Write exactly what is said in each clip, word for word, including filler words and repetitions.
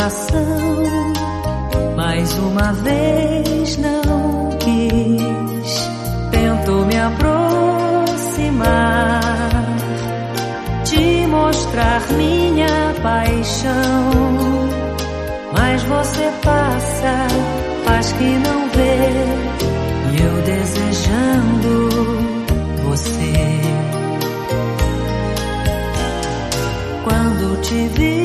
coração, mais uma vez não quis. Tento me aproximar, te mostrar minha paixão, mas você passa, faz que não vê, e eu desejando você. Quando te vi,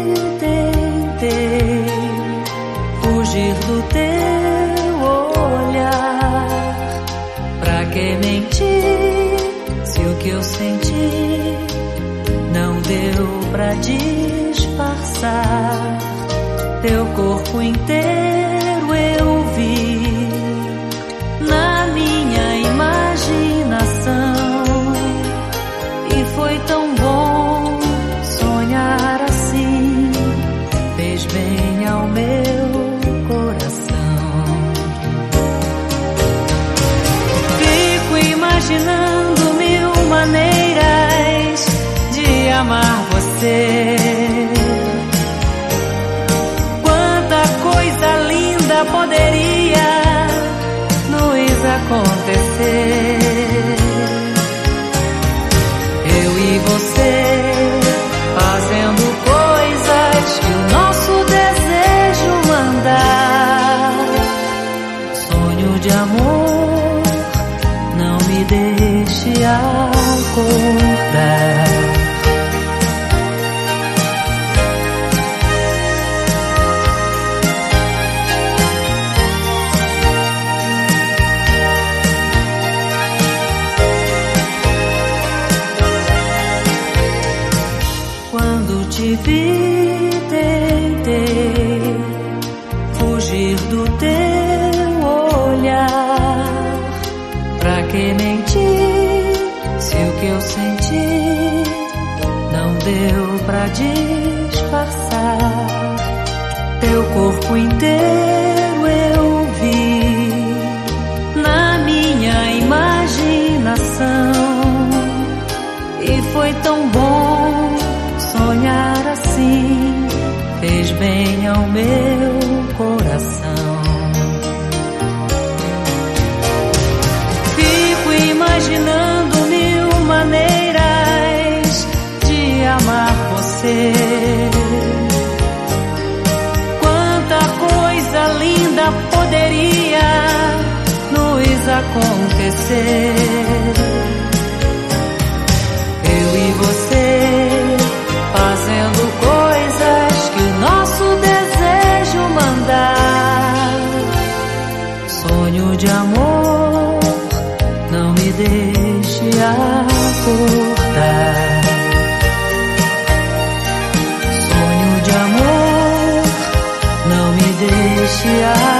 tentei fugir do teu olhar. Pra que mentir, se o que eu senti não deu pra disfarçar? Teu corpo inteiro eu vi na minha imaginação, e foi tão bom sonhar assim, fez bem ao meu coração. Fico imaginando mil maneiras de amar você. Quanta coisa linda poderia nos acontecer. Eu e você fazendo coisas que o nosso desejo mandar. Sonho de amor, não me deixe acordar. Quando te vi, tentei fugir do teu olhar. Pra que mentir, se o que eu senti não deu pra disfarçar? Teu corpo inteiro eu vi na minha imaginação, e foi tão bom sonhar assim, fez bem ao meu coração. Fico imaginando mil maneiras de amar você. Quanta coisa linda poderia nos acontecer. Eu e você fazendo coisas que o nosso desejo mandar. Sonho de amor, não me deixe acordar. Sonho de amor, não me deixe acordar.